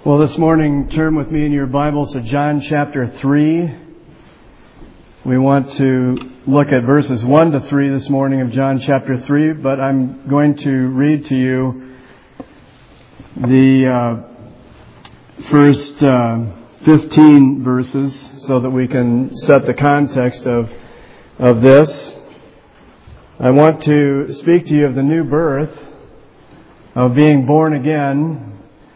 Well, this morning, turn with me in your Bibles to John chapter 3. We want to look at verses 1 to 3 this morning of John chapter 3, but I'm going to read to you the first 15 verses so that we can set the context of this. I want to speak to you of the new birth, of being born again.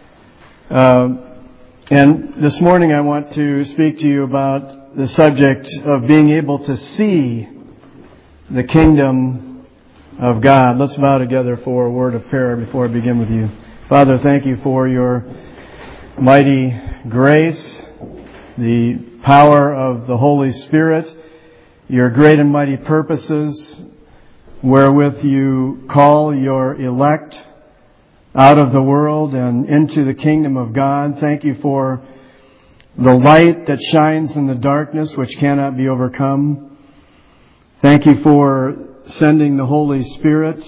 And this morning I want to speak to you about the subject of being able to see the kingdom of God. Let's bow together for a word of prayer before I begin with you. Father, thank you for your mighty grace, the power of the Holy Spirit, your great and mighty purposes wherewith you call your elect out of the world and into the kingdom of God. Thank you for the light that shines in the darkness which cannot be overcome. Thank you for sending the Holy Spirit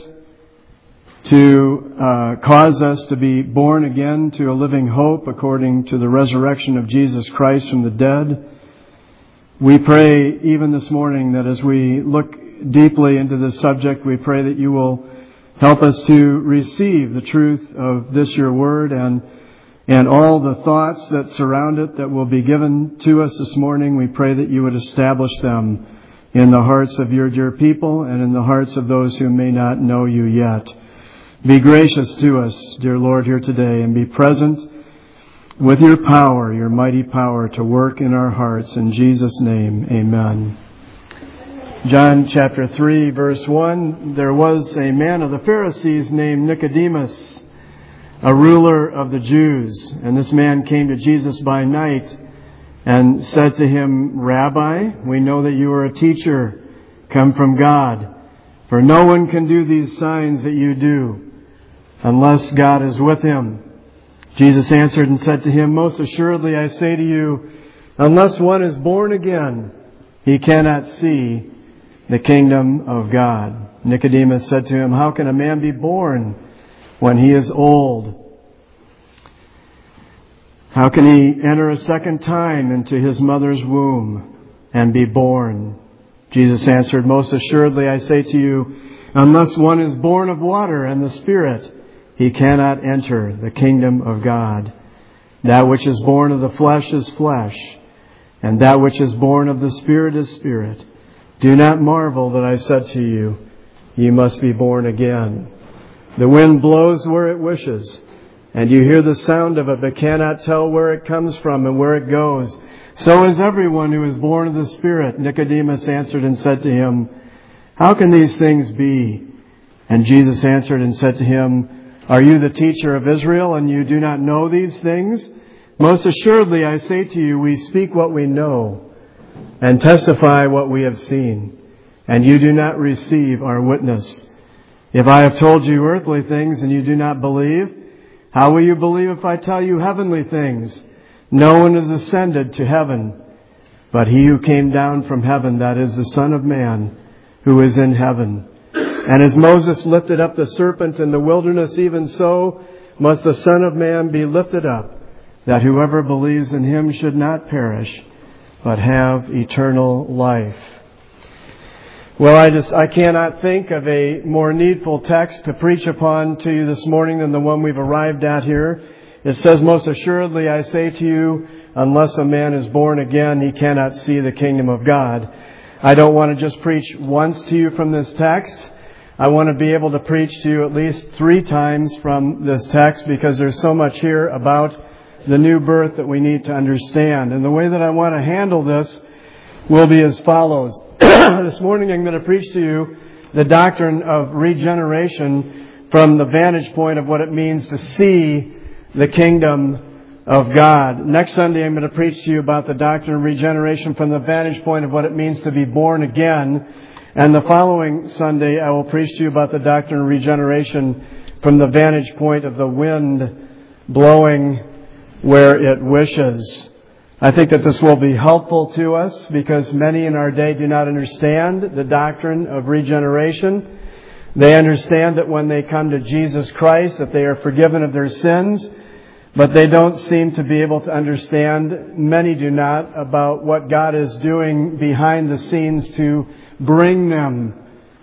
to cause us to be born again to a living hope according to the resurrection of Jesus Christ from the dead. We pray even this morning that as we look deeply into this subject, we pray that you will help us to receive the truth of this your word and all the thoughts that surround it that will be given to us this morning. We pray that you would establish them in the hearts of your dear people and in the hearts of those who may not know you yet. Be gracious to us, dear Lord, here today, and be present with your power, your mighty power, to work in our hearts. In Jesus' name, amen. John chapter 3, verse 1, there was a man of the Pharisees named Nicodemus, a ruler of the Jews. And this man came to Jesus by night and said to him, Rabbi, we know that you are a teacher come from God, for no one can do these signs that you do unless God is with him. Jesus answered and said to him, Most assuredly I say to you, unless one is born again, he cannot see the kingdom of God. Nicodemus said to him, How can a man be born when he is old? How can he enter a second time into his mother's womb and be born? Jesus answered, Most assuredly I say to you, unless one is born of water and the Spirit, he cannot enter the kingdom of God. That which is born of the flesh is flesh, and that which is born of the Spirit is spirit. Do not marvel that I said to you, you must be born again. The wind blows where it wishes, and you hear the sound of it, but cannot tell where it comes from and where it goes. So is everyone who is born of the Spirit. Nicodemus answered and said to him, How can these things be? And Jesus answered and said to him, Are you the teacher of Israel, and you do not know these things? Most assuredly I say to you, we speak what we know and testify what we have seen, and you do not receive our witness. If I have told you earthly things and you do not believe, how will you believe if I tell you heavenly things? No one has ascended to heaven, but he who came down from heaven, that is the Son of Man, who is in heaven. And as Moses lifted up the serpent in the wilderness, even so must the Son of Man be lifted up, that whoever believes in him should not perish, but have eternal life. Well, I cannot think of a more needful text to preach upon to you this morning than the one we've arrived at here. It says, Most assuredly I say to you, unless a man is born again, he cannot see the kingdom of God. I don't want to just preach once to you from this text. I want to be able to preach to you at least 3 times from this text, because there's so much here about the new birth that we need to understand. And the way that I want to handle this will be as follows. This morning I'm going to preach to you the doctrine of regeneration from the vantage point of what it means to see the kingdom of God. Next Sunday I'm going to preach to you about the doctrine of regeneration from the vantage point of what it means to be born again. And the following Sunday I will preach to you about the doctrine of regeneration from the vantage point of the wind blowing where it wishes. I think that this will be helpful to us because many in our day do not understand the doctrine of regeneration. They understand that when they come to Jesus Christ, that they are forgiven of their sins, but they don't seem to be able to understand, many do not, about what God is doing behind the scenes to bring them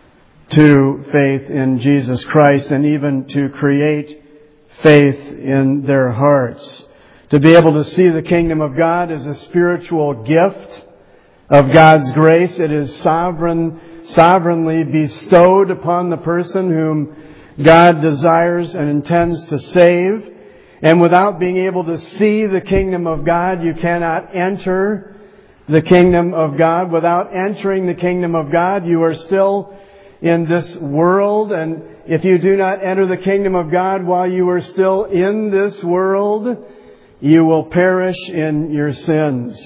to faith in Jesus Christ and even to create faith in their hearts. To be able to see the kingdom of God as a spiritual gift of God's grace. It is sovereignly bestowed upon the person whom God desires and intends to save. And without being able to see the kingdom of God, you cannot enter the kingdom of God. Without entering the kingdom of God, you are still in this world. And if you do not enter the kingdom of God while you are still in this world, you will perish in your sins.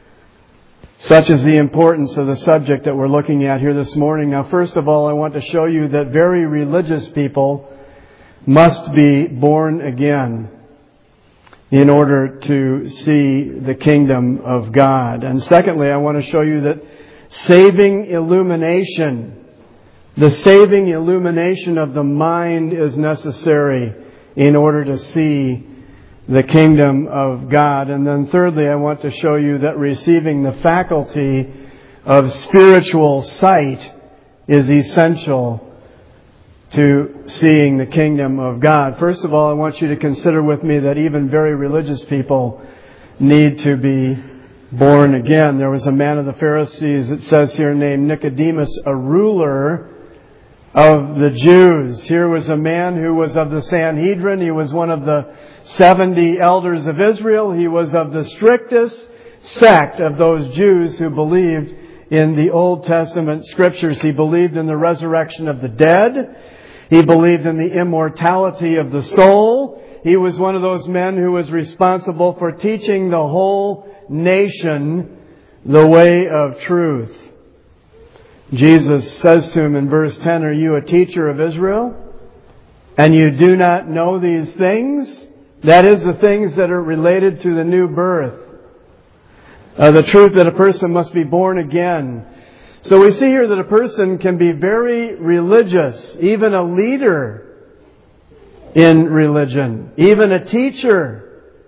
Such is the importance of the subject that we're looking at here this morning. Now, first of all, I want to show you that very religious people must be born again in order to see the kingdom of God. And secondly, I want to show you that saving illumination, the saving illumination of the mind is necessary in order to see the kingdom of God. And then thirdly, I want to show you that receiving the faculty of spiritual sight is essential to seeing the kingdom of God. First of all, I want you to consider with me that even very religious people need to be born again. There was a man of the Pharisees, it says here, named Nicodemus, a ruler of the Jews. Here was a man who was of the Sanhedrin. He was one of the 70 elders of Israel. He was of the strictest sect of those Jews who believed in the Old Testament Scriptures. He believed in the resurrection of the dead. He believed in the immortality of the soul. He was one of those men who was responsible for teaching the whole nation the way of truth. Jesus says to him in verse 10, "Are you a teacher of Israel? And you do not know these things?" That is, the things that are related to the new birth. The truth that a person must be born again. So we see here that a person can be very religious, even a leader in religion, even a teacher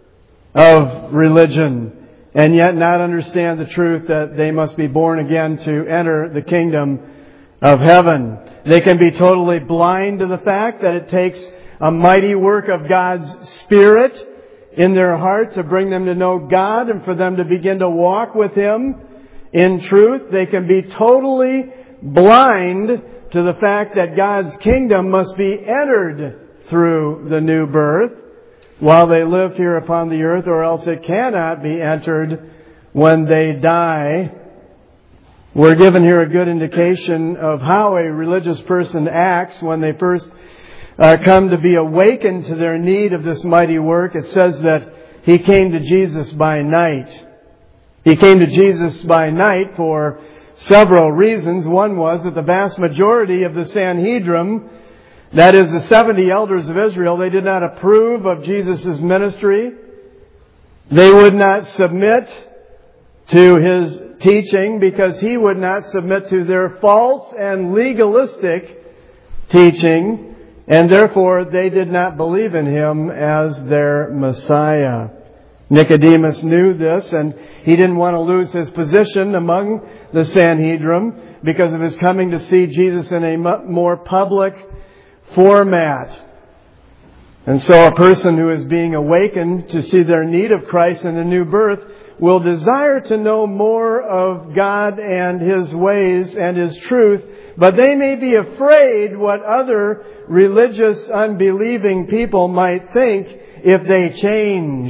of religion, and yet not understand the truth that they must be born again to enter the kingdom of heaven. They can be totally blind to the fact that it takes a mighty work of God's Spirit in their heart to bring them to know God and for them to begin to walk with Him in truth. They can be totally blind to the fact that God's kingdom must be entered through the new birth while they live here upon the earth, or else it cannot be entered when they die. We're given here a good indication of how a religious person acts when they first come to be awakened to their need of this mighty work. It says that he came to Jesus by night. He came to Jesus by night for several reasons. One was that the vast majority of the Sanhedrin, that is the 70 elders of Israel, they did not approve of Jesus' ministry. They would not submit to His teaching because He would not submit to their false and legalistic teaching. And therefore, they did not believe in Him as their Messiah. Nicodemus knew this, and he didn't want to lose his position among the Sanhedrin because of his coming to see Jesus in a more public format. And so a person who is being awakened to see their need of Christ in the new birth will desire to know more of God and His ways and His truth, but they may be afraid what other religious, unbelieving people might think if they change.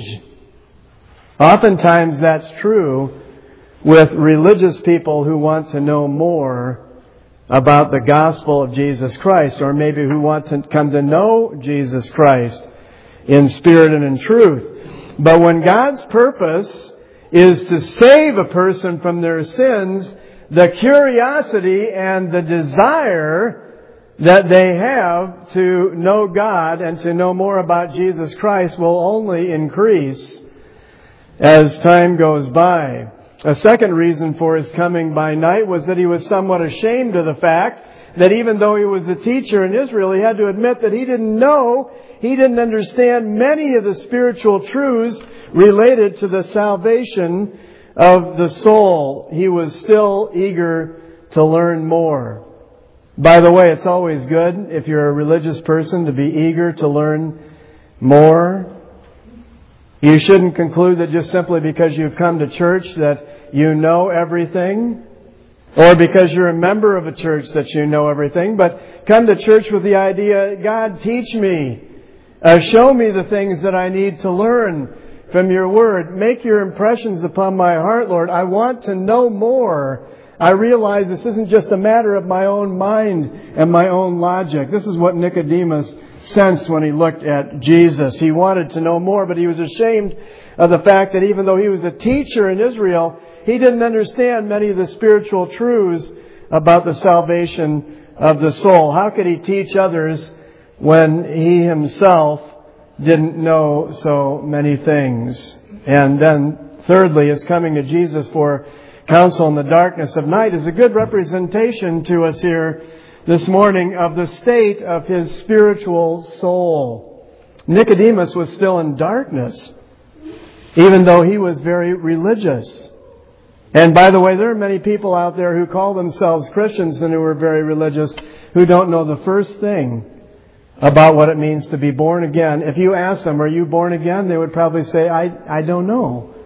Oftentimes that's true with religious people who want to know more about the gospel of Jesus Christ, or maybe who want to come to know Jesus Christ in spirit and in truth. But when God's purpose is to save a person from their sins, the curiosity and the desire that they have to know God and to know more about Jesus Christ will only increase as time goes by. A second reason for His coming by night was that He was somewhat ashamed of the fact that even though he was the teacher in Israel, he had to admit that he didn't understand many of the spiritual truths related to the salvation of the soul. He was still eager to learn more. By the way, it's always good, if you're a religious person, to be eager to learn more. You shouldn't conclude that just simply because you've come to church that you know everything, or because you're a member of a church that you know everything, but come to church with the idea, God, teach me. Show me the things that I need to learn from your word. Make your impressions upon my heart, Lord. I want to know more. I realize this isn't just a matter of my own mind and my own logic. This is what Nicodemus sensed when he looked at Jesus. He wanted to know more, but he was ashamed of the fact that even though he was a teacher in Israel, he didn't understand many of the spiritual truths about the salvation of the soul. How could he teach others when he himself didn't know so many things? And then thirdly, his coming to Jesus for counsel in the darkness of night is a good representation to us here this morning of the state of his spiritual soul. Nicodemus was still in darkness, even though he was very religious. And by the way, there are many people out there who call themselves Christians and who are very religious who don't know the first thing about what it means to be born again. If you ask them, are you born again? They would probably say, I don't know.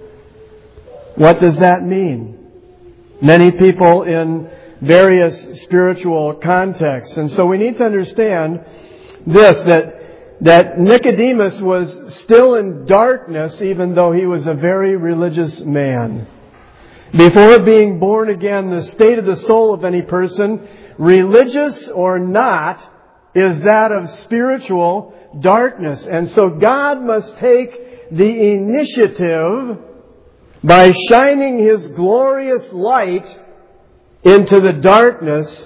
What does that mean? Many people in various spiritual contexts. And so we need to understand this, that Nicodemus was still in darkness even though he was a very religious man. Before being born again, the state of the soul of any person, religious or not, is that of spiritual darkness. And so God must take the initiative by shining His glorious light into the darkness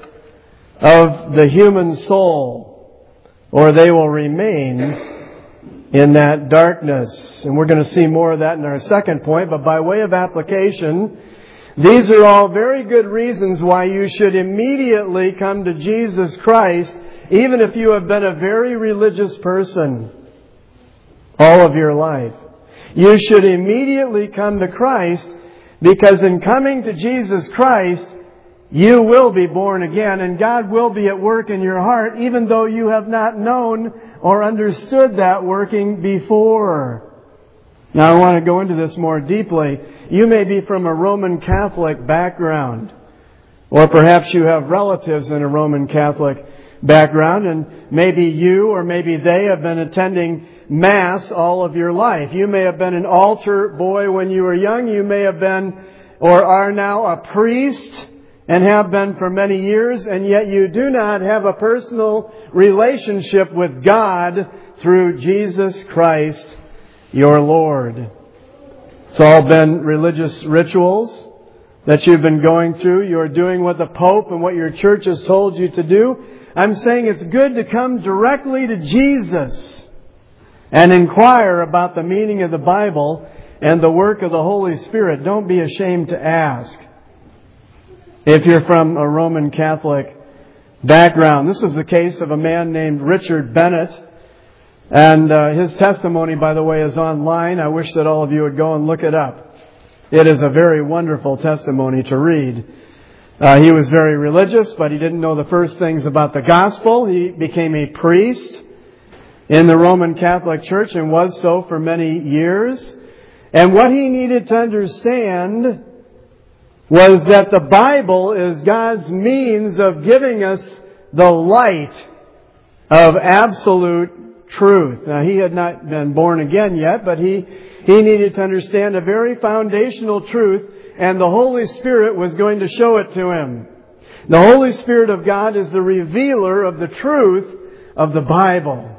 of the human soul, or they will remain in that darkness. And we're going to see more of that in our second point, but by way of application, these are all very good reasons why you should immediately come to Jesus Christ, even if you have been a very religious person all of your life. You should immediately come to Christ, because in coming to Jesus Christ, you will be born again, and God will be at work in your heart, even though you have not known or understood that working before. Now I want to go into this more deeply. You may be from a Roman Catholic background, or perhaps you have relatives in a Roman Catholic background, and maybe you or maybe they have been attending Mass all of your life. You may have been an altar boy when you were young. You may have been or are now a priest and have been for many years, and yet you do not have a personal relationship with God through Jesus Christ, your Lord. It's all been religious rituals that you've been going through. You're doing what the Pope and what your church has told you to do. I'm saying it's good to come directly to Jesus and inquire about the meaning of the Bible and the work of the Holy Spirit. Don't be ashamed to ask. If you're from a Roman Catholic background, this was the case of a man named Richard Bennett. And his testimony, by the way, is online. I wish that all of you would go and look it up. It is a very wonderful testimony to read. He was very religious, but he didn't know the first things about the gospel. He became a priest in the Roman Catholic Church and was so for many years. And what he needed to understand was that the Bible is God's means of giving us the light of absolute truth. Now, he had not been born again yet, but he needed to understand a very foundational truth, and the Holy Spirit was going to show it to him. The Holy Spirit of God is the revealer of the truth of the Bible.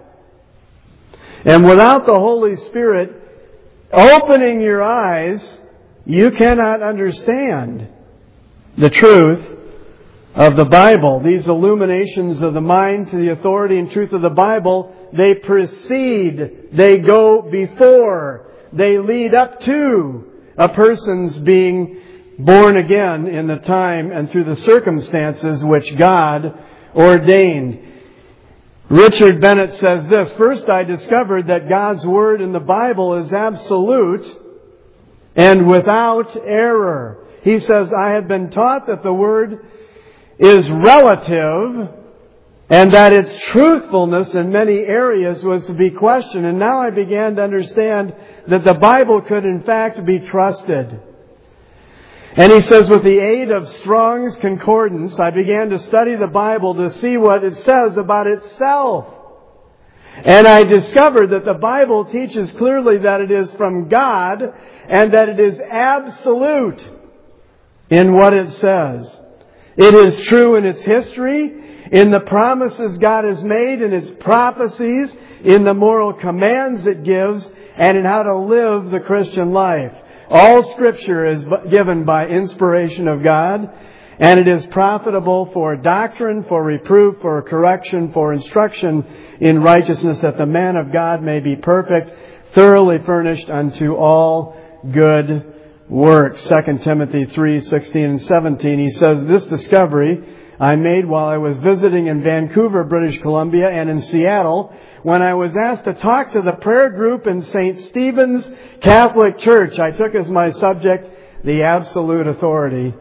And without the Holy Spirit opening your eyes, you cannot understand the truth of the Bible. These illuminations of the mind to the authority and truth of the Bible, they precede, they go before, they lead up to a person's being born again in the time and through the circumstances which God ordained. Richard Bennett says this: first, I discovered that God's Word in the Bible is absolute and without error. He says, I had been taught that the Word is relative and that its truthfulness in many areas was to be questioned. And now I began to understand that the Bible could in fact be trusted. And he says, with the aid of Strong's Concordance, I began to study the Bible to see what it says about itself. And I discovered that the Bible teaches clearly that it is from God and that it is absolute in what it says. It is true in its history, in the promises God has made, in its prophecies, in the moral commands it gives, and in how to live the Christian life. All Scripture is given by inspiration of God, and it is profitable for doctrine, for reproof, for correction, for instruction in righteousness, that the man of God may be perfect, thoroughly furnished unto all good works. 2 Timothy 3:16 and 17, he says, this discovery I made while I was visiting in Vancouver, British Columbia, and in Seattle, when I was asked to talk to the prayer group in St. Stephen's Catholic Church. I took as my subject the absolute authority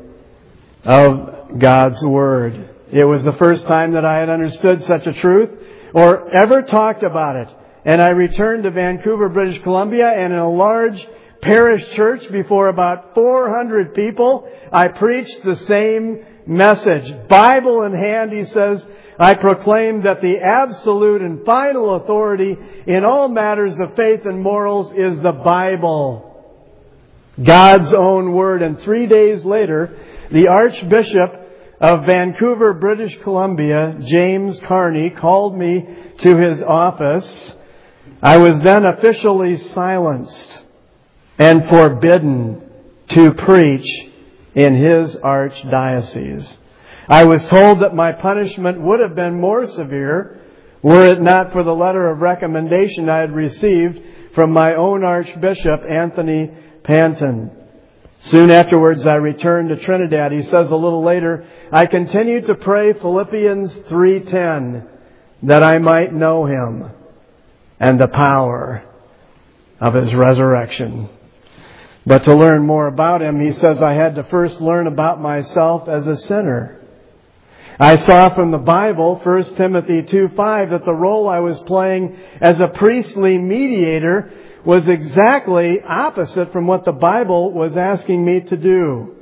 of God's Word. It was the first time that I had understood such a truth or ever talked about it. And I returned to Vancouver, British Columbia, and in a large parish church before about 400 people, I preached the same message. Bible in hand, he says, I proclaim that the absolute and final authority in all matters of faith and morals is the Bible, God's own Word. And 3 days later, the Archbishop of Vancouver, British Columbia, James Carney, called me to his office. I was then officially silenced and forbidden to preach in his archdiocese. I was told that my punishment would have been more severe were it not for the letter of recommendation I had received from my own Archbishop, Anthony Panton. Soon afterwards, I returned to Trinidad. He says a little later, I continued to pray Philippians 3:10, that I might know Him and the power of His resurrection. But to learn more about Him, he says, I had to first learn about myself as a sinner. I saw from the Bible, 1 Timothy 2:5, that the role I was playing as a priestly mediator was exactly opposite from what the Bible was asking me to do.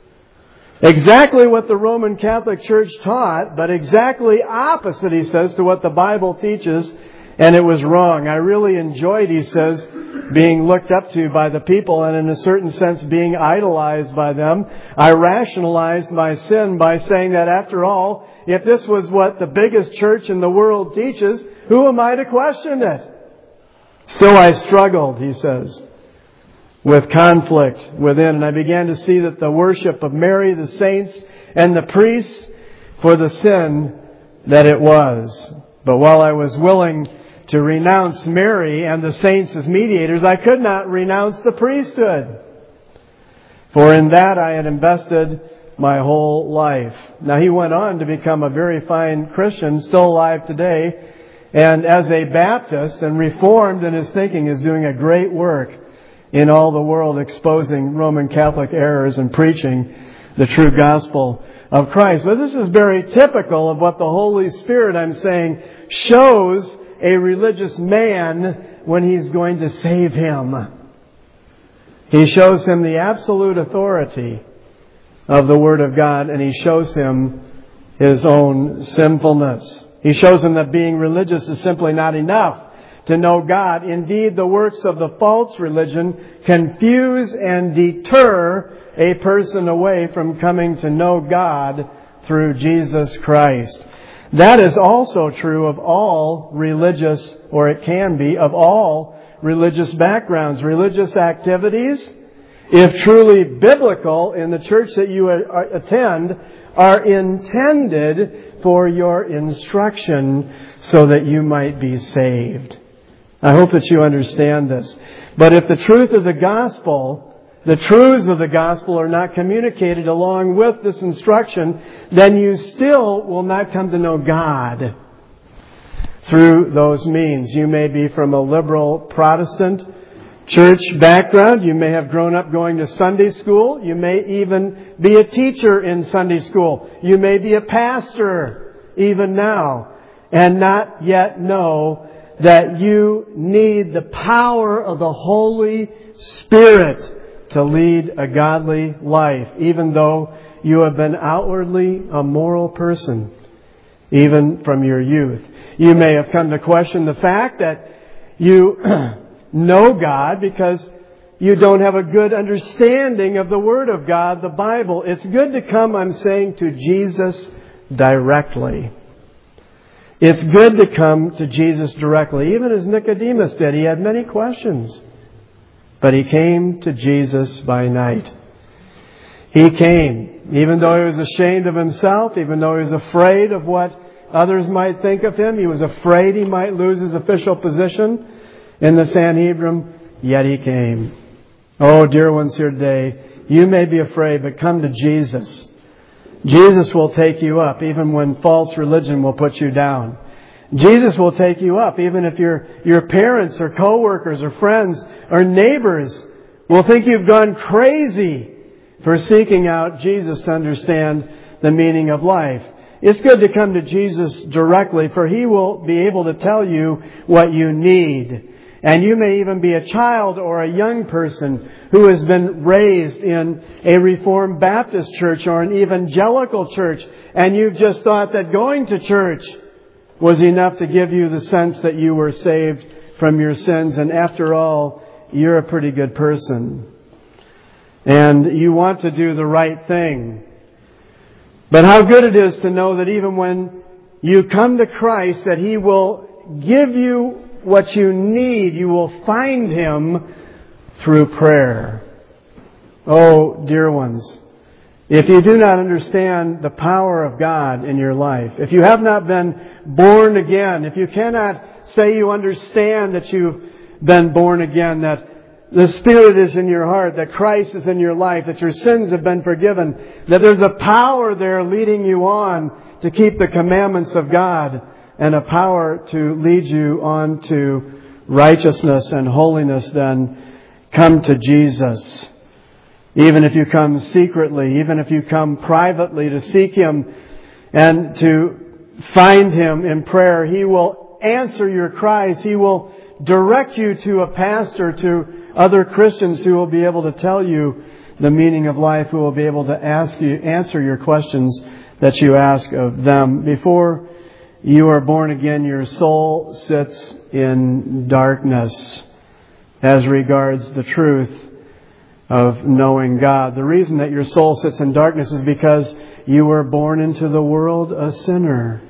Exactly what the Roman Catholic Church taught, but exactly opposite, he says, to what the Bible teaches, and it was wrong. I really enjoyed, he says, being looked up to by the people and in a certain sense being idolized by them. I rationalized my sin by saying that after all, if this was what the biggest church in the world teaches, who am I to question it? So I struggled, he says, with conflict within, and I began to see that the worship of Mary, the saints, and the priests for the sin that it was. But while I was willing to renounce Mary and the saints as mediators, I could not renounce the priesthood. For in that I had invested my whole life. Now he went on to become a very fine Christian, still alive today, and as a Baptist and reformed in his thinking, is doing a great work in all the world, exposing Roman Catholic errors and preaching the true gospel of Christ. But this is very typical of what the Holy Spirit, I'm saying, shows a religious man when He's going to save him. He shows him the absolute authority of the Word of God, and He shows him his own sinfulness. He shows him that being religious is simply not enough to know God. Indeed, the works of the false religion confuse and deter a person away from coming to know God through Jesus Christ. That is also true of all religious, or it can be, of all religious backgrounds, religious activities, if truly biblical in the church that you attend, are intended for your instruction so that you might be saved. I hope that you understand this. But if the truth of the gospel the truths of the gospel are not communicated along with this instruction, then you still will not come to know God through those means. You may be from a liberal Protestant church background. You may have grown up going to Sunday school. You may even be a teacher in Sunday school. You may be a pastor even now and not yet know that you need the power of the Holy Spirit to lead a godly life, even though you have been outwardly a moral person, even from your youth. You may have come to question the fact that you know God because you don't have a good understanding of the Word of God, the Bible. It's good to come, I'm saying, to Jesus directly. It's good to come to Jesus directly, even as Nicodemus did. He had many questions. But he came to Jesus by night. He came, even though he was ashamed of himself, even though he was afraid of what others might think of him. He was afraid he might lose his official position in the Sanhedrin, yet he came. Oh, dear ones here today, you may be afraid, but come to Jesus. Jesus will take you up, even when false religion will put you down. Jesus will take you up, even if your parents or coworkers or friends or neighbors will think you've gone crazy for seeking out Jesus to understand the meaning of life. It's good to come to Jesus directly, for He will be able to tell you what you need. And you may even be a child or a young person who has been raised in a Reformed Baptist church or an evangelical church, and you've just thought that going to church was enough to give you the sense that you were saved from your sins, and after all, you're a pretty good person. And you want to do the right thing. But how good it is to know that even when you come to Christ, that He will give you what you need. You will find Him through prayer. Oh, dear ones, if you do not understand the power of God in your life, if you have not been born again, if you cannot say you understand that you've been born again, that the Spirit is in your heart, that Christ is in your life, that your sins have been forgiven, that there's a power there leading you on to keep the commandments of God, and a power to lead you on to righteousness and holiness, then come to Jesus. Even if you come secretly, even if you come privately to seek Him and to find Him in prayer, He will answer your cries. He will direct you to a pastor, to other Christians who will be able to tell you the meaning of life, who will be able to answer your questions that you ask of them. Before you are born again, your soul sits in darkness as regards the truth of knowing God. The reason that your soul sits in darkness is because you were born into the world a sinner.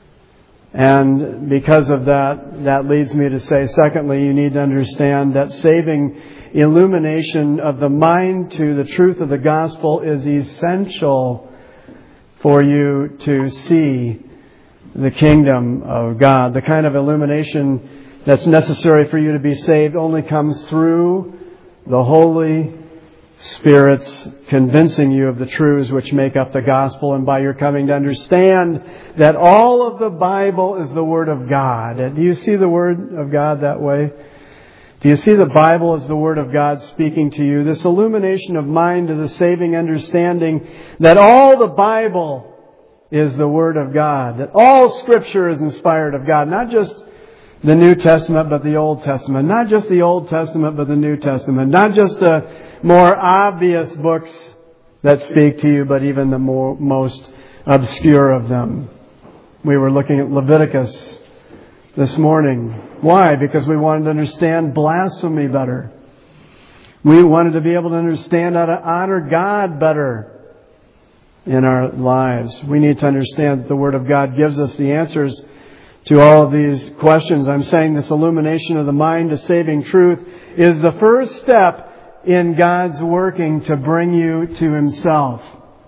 And because of that, that leads me to say, secondly, you need to understand that saving illumination of the mind to the truth of the gospel is essential for you to see the kingdom of God. The kind of illumination that's necessary for you to be saved only comes through the Holy Spirit's convincing you of the truths which make up the gospel, and by your coming to understand that all of the Bible is the Word of God. Do you see the Word of God that way? Do you see the Bible as the Word of God speaking to you? This illumination of mind to the saving understanding that all the Bible is the Word of God. That all Scripture is inspired of God. Not just the New Testament, but the Old Testament. Not just the Old Testament, but the New Testament. Not just the more obvious books that speak to you, but even the most obscure of them. We were looking at Leviticus this morning. Why? Because we wanted to understand blasphemy better. We wanted to be able to understand how to honor God better in our lives. We need to understand that the Word of God gives us the answers to all of these questions. I'm saying this illumination of the mind to saving truth is the first step in God's working to bring you to Himself.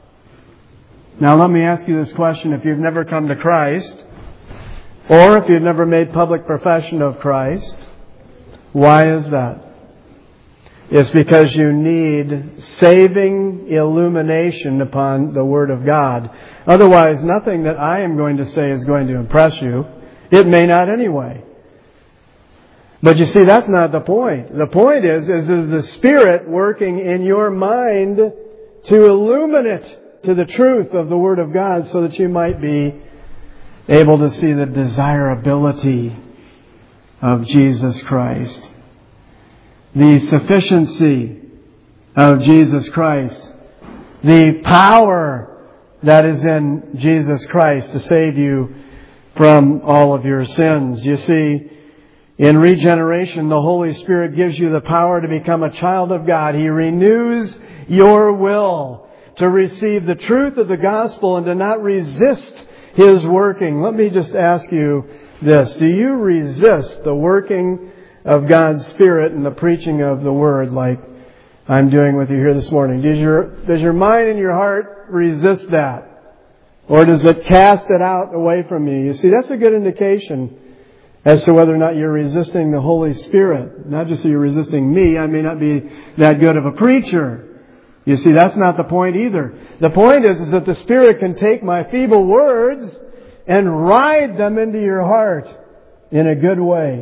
Now let me ask you this question. If you've never come to Christ, or if you've never made public profession of Christ, why is that? it's because you need saving illumination upon the Word of God. Otherwise, nothing that I am going to say is going to impress you. It may not anyway. But you see, that's not the point. The point is the Spirit working in your mind to illumine it to the truth of the Word of God so that you might be able to see the desirability of Jesus Christ. The sufficiency of Jesus Christ. The power that is in Jesus Christ to save you from all of your sins. You see, in regeneration, the Holy Spirit gives you the power to become a child of God. He renews your will to receive the truth of the gospel and to not resist His working. Let me just ask you this. Do you resist the working of God's Spirit and the preaching of the Word like I'm doing with you here this morning? Does your mind and your heart resist that? Or does it cast it out away from you? You see, that's a good indication as to whether or not you're resisting the Holy Spirit. Not just that you're resisting me. I may not be that good of a preacher. You see, that's not the point either. The point is that the Spirit can take my feeble words and ride them into your heart in a good way.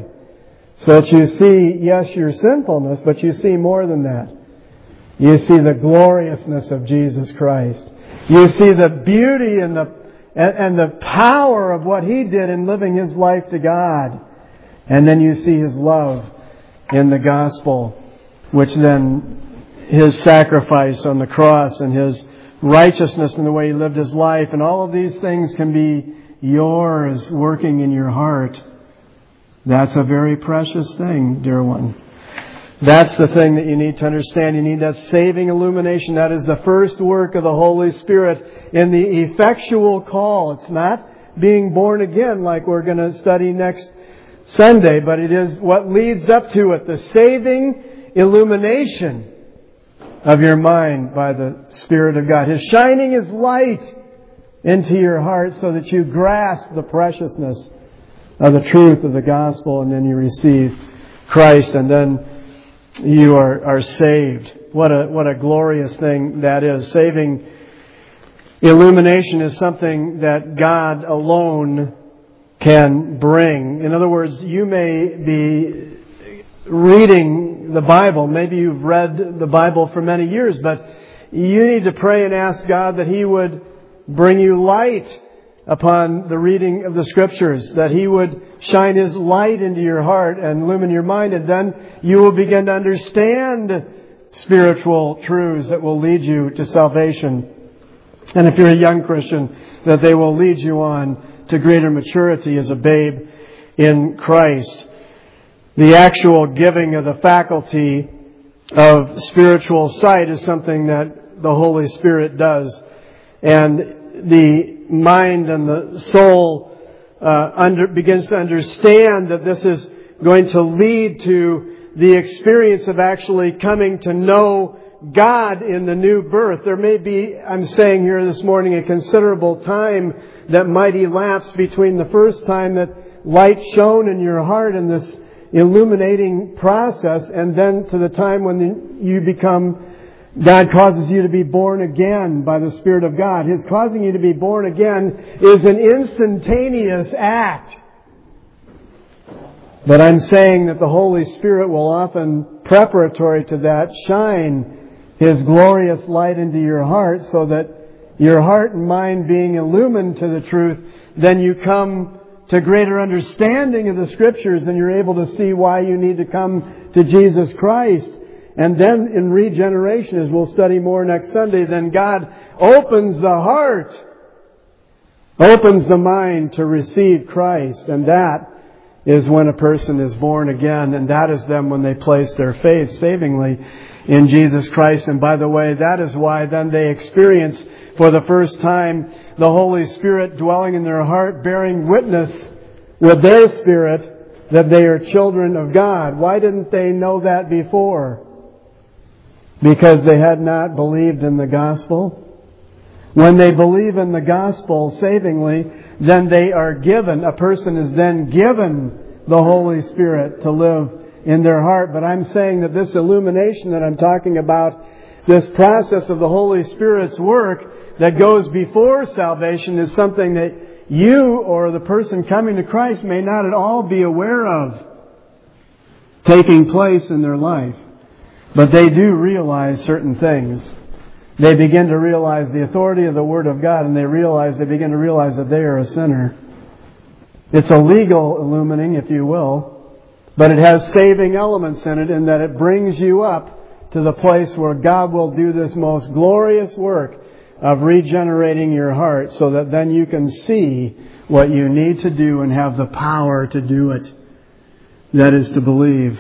So that you see, yes, your sinfulness, but you see more than that. You see the gloriousness of Jesus Christ. You see the beauty and the power of what He did in living His life to God. And then you see His love in the gospel, which then His sacrifice on the cross and His righteousness in the way He lived His life. And all of these things can be yours working in your heart. That's a very precious thing, dear one. That's the thing that you need to understand. You need that saving illumination. That is the first work of the Holy Spirit in the effectual call. It's not being born again like we're going to study next Sunday, but it is what leads up to it. The saving illumination of your mind by the Spirit of God. His shining His light into your heart so that you grasp the preciousness of the truth of the gospel, and then you receive Christ, and then you are saved. What a glorious thing that is. Saving illumination is something that God alone can bring. In other words, you may be reading the Bible. Maybe you've read the Bible for many years, but you need to pray and ask God that He would bring you light upon the reading of the Scriptures, that He would shine His light into your heart and illumine your mind, and then you will begin to understand spiritual truths that will lead you to salvation. And if you're a young Christian, that they will lead you on to greater maturity as a babe in Christ. The actual giving of the faculty of spiritual sight is something that the Holy Spirit does. And the mind and the soul begins to understand that this is going to lead to the experience of actually coming to know God in the new birth. There may be, I'm saying here this morning, a considerable time that might elapse between the first time that light shone in your heart in this illuminating process, and then to the time when you become, God causes you to be born again by the Spirit of God. His causing you to be born again is an instantaneous act. But I'm saying that the Holy Spirit will often, preparatory to that, shine His glorious light into your heart so that your heart and mind being illumined to the truth, then you come to greater understanding of the Scriptures and you're able to see why you need to come to Jesus Christ. And then in regeneration, as we'll study more next Sunday, then God opens the heart, opens the mind to receive Christ. And that is when a person is born again. And that is them when they place their faith savingly in Jesus Christ. And by the way, that is why then they experience for the first time the Holy Spirit dwelling in their heart, bearing witness with their spirit that they are children of God. Why didn't they know that before? Because they had not believed in the gospel. When they believe in the gospel savingly, then they are given, a person is then given the Holy Spirit to live in their heart. But I'm saying that this illumination that I'm talking about, this process of the Holy Spirit's work that goes before salvation, is something that you or the person coming to Christ may not at all be aware of taking place in their life. But they do realize certain things. They begin to realize the authority of the Word of God, and they begin to realize that they are a sinner. It's a legal illumining, if you will, but it has saving elements in it, in that it brings you up to the place where God will do this most glorious work of regenerating your heart, so that then you can see what you need to do and have the power to do it. That is to believe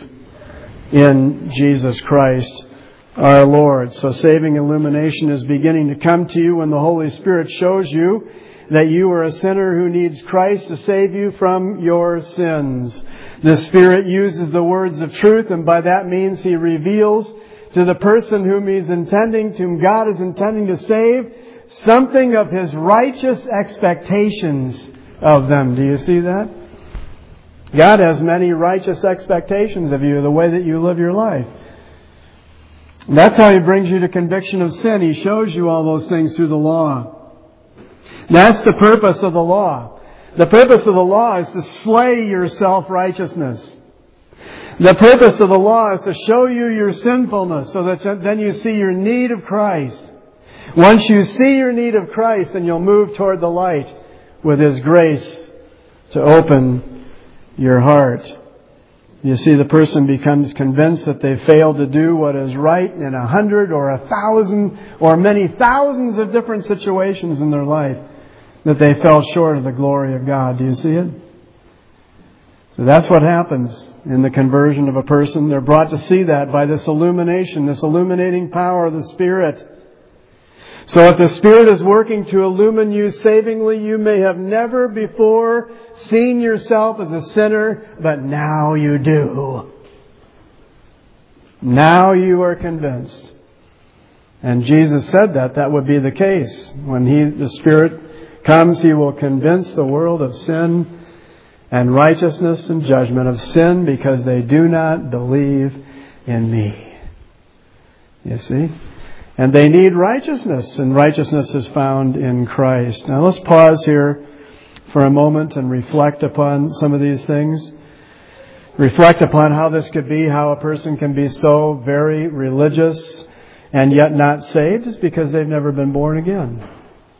in Jesus Christ our Lord. So saving illumination is beginning to come to you when the Holy Spirit shows you that you are a sinner who needs Christ to save you from your sins. The Spirit uses the words of truth, and by that means He reveals to the person whom God is intending to save, something of His righteous expectations of them. Do you see that? God has many righteous expectations of you, the way that you live your life. That's how He brings you to conviction of sin. He shows you all those things through the law. That's the purpose of the law. The purpose of the law is to slay your self-righteousness. The purpose of the law is to show you your sinfulness, so that then you see your need of Christ. Once you see your need of Christ, then you'll move toward the light with His grace to open your heart. You see, the person becomes convinced that they failed to do what is right in 100 or 1,000 or many thousands of different situations in their life, that they fell short of the glory of God. Do you see it? So that's what happens in the conversion of a person. They're brought to see that by this illumination, this illuminating power of the Spirit. So if the Spirit is working to illumine you savingly, you may have never before seen yourself as a sinner, but now you do. Now you are convinced. And Jesus said that would be the case. When the Spirit comes, He will convince the world of sin and righteousness and judgment. Of sin because they do not believe in me. You see? And they need righteousness, and righteousness is found in Christ. Now let's pause here for a moment and reflect upon some of these things. Reflect upon how this could be, how a person can be so very religious and yet not saved, is because they've never been born again.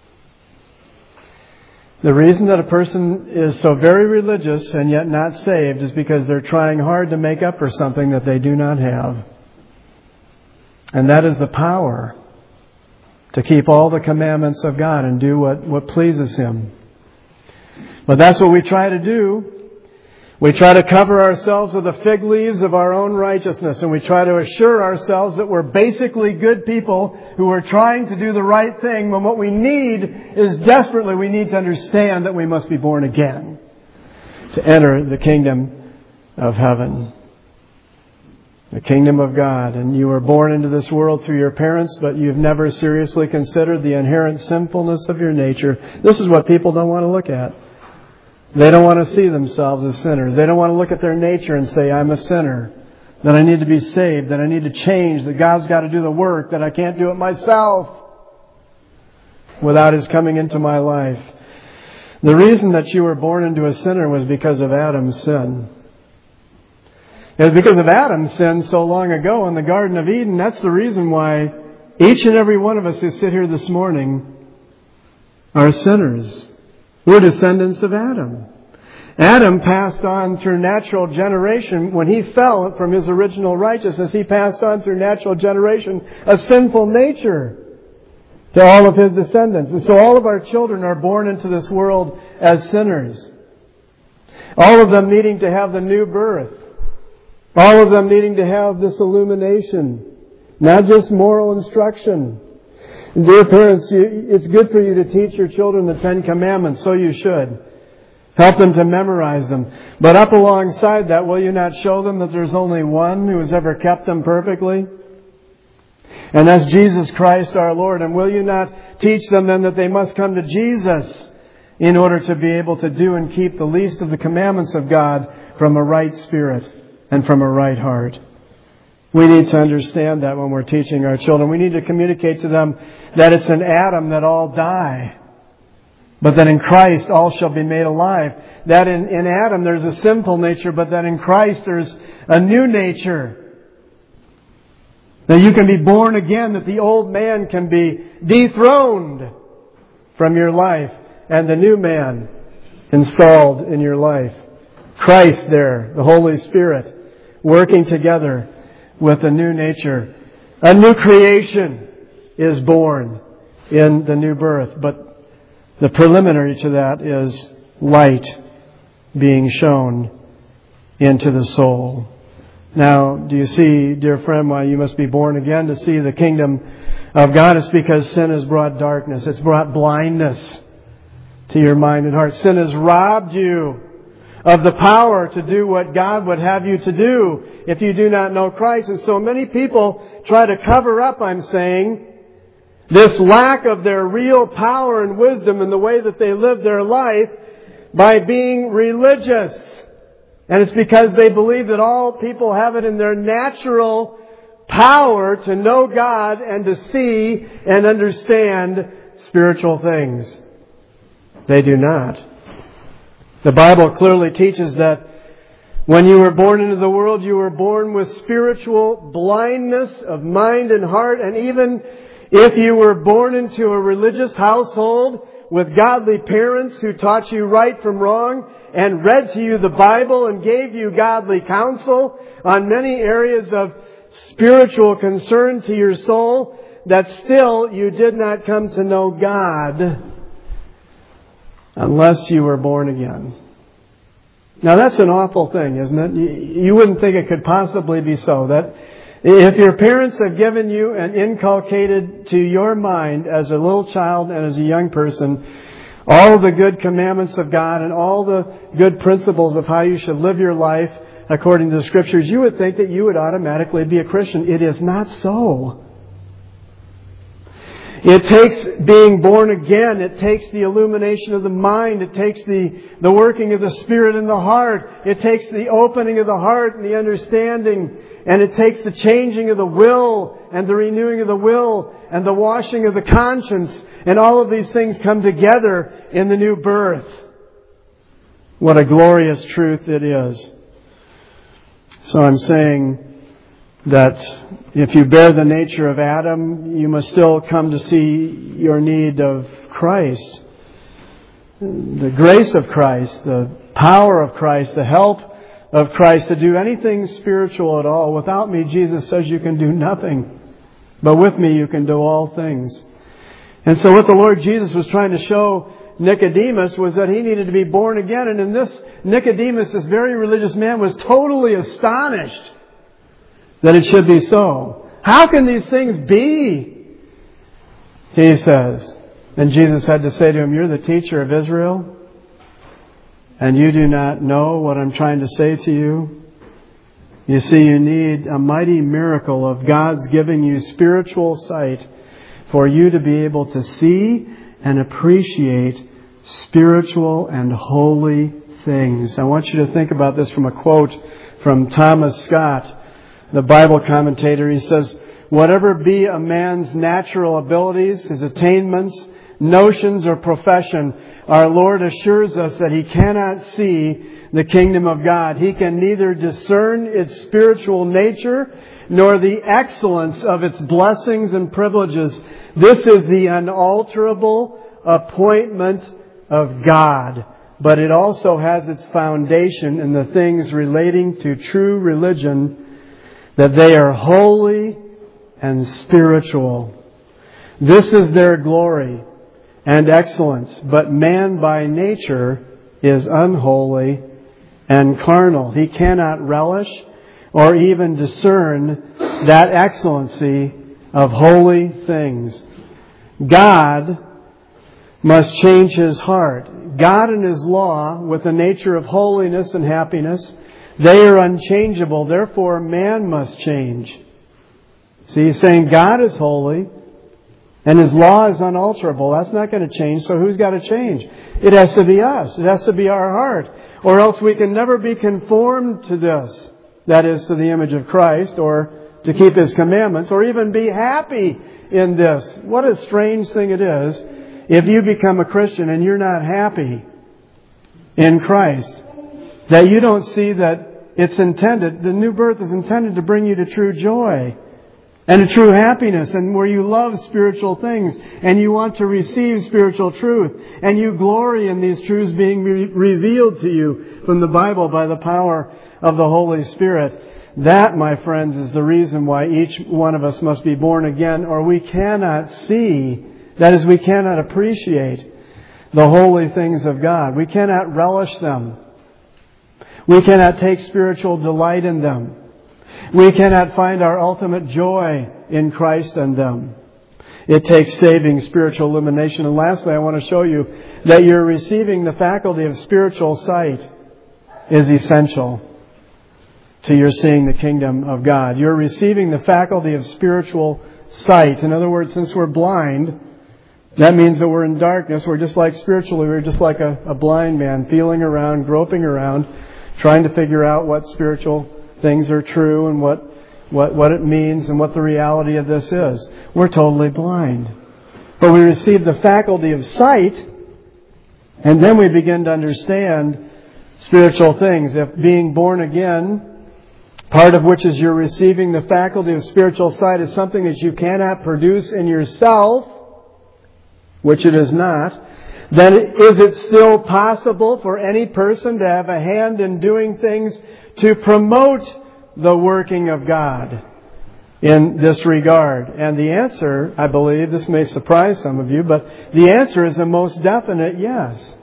The reason that a person is so very religious and yet not saved is because they're trying hard to make up for something that they do not have. And that is the power to keep all the commandments of God and do what pleases Him. But that's what we try to do. We try to cover ourselves with the fig leaves of our own righteousness, and we try to assure ourselves that we're basically good people who are trying to do the right thing, when what we need is desperately, we need to understand that we must be born again to enter the kingdom of heaven. The kingdom of God. And you were born into this world through your parents, but you've never seriously considered the inherent sinfulness of your nature. This is what people don't want to look at. They don't want to see themselves as sinners. They don't want to look at their nature and say, I'm a sinner, that I need to be saved, that I need to change, that God's got to do the work, that I can't do it myself without His coming into my life. The reason that you were born into a sinner was because of Adam's sin. It was because of Adam's sin so long ago in the Garden of Eden. That's the reason why each and every one of us who sit here this morning are sinners. We're descendants of Adam. Adam passed on through natural generation. When he fell from his original righteousness, he passed on through natural generation a sinful nature to all of his descendants. And so all of our children are born into this world as sinners. All of them needing to have the new birth. All of them needing to have this illumination. Not just moral instruction. Dear parents, it's good for you to teach your children the 10 Commandments, so you should. Help them to memorize them. But up alongside that, will you not show them that there's only one who has ever kept them perfectly? And that's Jesus Christ our Lord. And will you not teach them then that they must come to Jesus in order to be able to do and keep the least of the commandments of God from a right spirit? and from a right heart. We need to understand that when we're teaching our children. We need to communicate to them that it's in Adam that all die, but that in Christ all shall be made alive. That in Adam there's a sinful nature, but that in Christ there's a new nature. That you can be born again, that the old man can be dethroned from your life and the new man installed in your life. Christ there, the Holy Spirit, working together with a new nature. A new creation is born in the new birth. But the preliminary to that is light being shown into the soul. Now, do you see, dear friend, why you must be born again to see the kingdom of God? It's because sin has brought darkness. It's brought blindness to your mind and heart. Sin has robbed you of the power to do what God would have you to do if you do not know Christ. And so many people try to cover up, I'm saying, this lack of their real power and wisdom in the way that they live their life by being religious. And it's because they believe that all people have it in their natural power to know God and to see and understand spiritual things. They do not. The Bible clearly teaches that when you were born into the world, you were born with spiritual blindness of mind and heart. And even if you were born into a religious household with godly parents who taught you right from wrong and read to you the Bible and gave you godly counsel on many areas of spiritual concern to your soul, that still you did not come to know God unless you were born again. Now that's an awful thing, isn't it? You wouldn't think it could possibly be so. That if your parents have given you and inculcated to your mind as a little child and as a young person all the good commandments of God and all the good principles of how you should live your life according to the Scriptures, you would think that you would automatically be a Christian. It is not so. It takes being born again. It takes the illumination of the mind. It takes the working of the Spirit in the heart. It takes the opening of the heart and the understanding. And it takes the changing of the will and the renewing of the will and the washing of the conscience. And all of these things come together in the new birth. What a glorious truth it is. So I'm saying that if you bear the nature of Adam, you must still come to see your need of Christ. The grace of Christ, the power of Christ, the help of Christ to do anything spiritual at all. Without me, Jesus says, you can do nothing. But with me, you can do all things. And so what the Lord Jesus was trying to show Nicodemus was that he needed to be born again. And in this, Nicodemus, this very religious man, was totally astonished that it should be so. How can these things be? He says. And Jesus had to say to him, you're the teacher of Israel, and you do not know what I'm trying to say to you? You see, you need a mighty miracle of God's giving you spiritual sight for you to be able to see and appreciate spiritual and holy things. I want you to think about this from a quote from Thomas Scott, the Bible commentator. He says, whatever be a man's natural abilities, his attainments, notions, or profession, our Lord assures us that He cannot see the kingdom of God. He can neither discern its spiritual nature nor the excellence of its blessings and privileges. This is the unalterable appointment of God. But it also has its foundation in the things relating to true religion, that they are holy and spiritual. This is their glory and excellence. But man by nature is unholy and carnal. He cannot relish or even discern that excellency of holy things. God must change his heart. God and His law, with the nature of holiness and happiness, they are unchangeable. Therefore, man must change. See, He's saying God is holy and His law is unalterable. That's not going to change. So who's got to change? It has to be us. It has to be our heart. Or else we can never be conformed to this. that is, to the image of Christ, or to keep His commandments, or even be happy in this. What a strange thing it is if you become a Christian and you're not happy in Christ. That you don't see that it's intended, the new birth is intended to bring you to true joy and to true happiness, and where you love spiritual things and you want to receive spiritual truth and you glory in these truths being revealed to you from the Bible by the power of the Holy Spirit. That, my friends, is the reason why each one of us must be born again, or we cannot see, that is, we cannot appreciate the holy things of God. We cannot relish them. We cannot take spiritual delight in them. We cannot find our ultimate joy in Christ and them. It takes saving spiritual illumination. And lastly, I want to show you that you're receiving the faculty of spiritual sight is essential to your seeing the kingdom of God. You're receiving the faculty of spiritual sight. In other words, since we're blind, that means that we're in darkness. We're just like spiritually, we're just like a blind man feeling around, groping around, trying to figure out what spiritual things are true and what it means and what the reality of this is. We're totally blind. But we receive the faculty of sight, and then we begin to understand spiritual things. If being born again, part of which is you're receiving the faculty of spiritual sight, is something that you cannot produce in yourself, which it is not, then is it still possible for any person to have a hand in doing things to promote the working of God in this regard? And the answer, I believe, this may surprise some of you, but the answer is a most definite yes.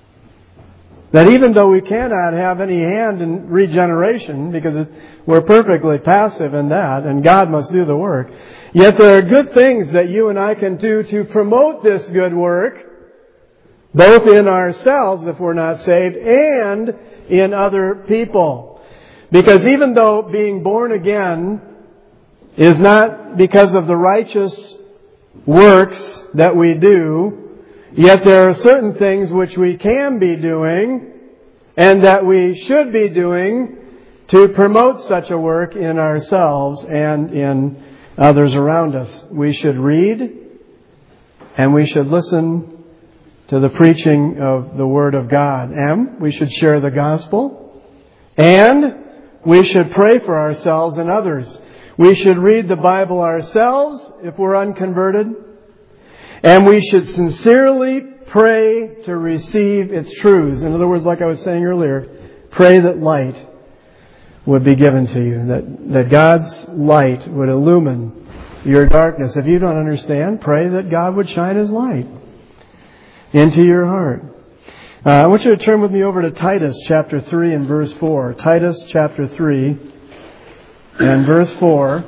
That even though we cannot have any hand in regeneration, because we're perfectly passive in that, and God must do the work, yet there are good things that you and I can do to promote this good work, both in ourselves, if we're not saved, and in other people. Because even though being born again is not because of the righteous works that we do, yet there are certain things which we can be doing and that we should be doing to promote such a work in ourselves and in others around us. We should read and we should listen to the preaching of the Word of God. And we should share the gospel. And we should pray for ourselves and others. We should read the Bible ourselves if we're unconverted. And we should sincerely pray to receive its truths. In other words, like I was saying earlier, pray that light would be given to you. That God's light would illumine your darkness. If you don't understand, pray that God would shine His light into your heart. I want you to turn with me over to Titus chapter 3 and verse 4. Titus chapter 3 and verse 4.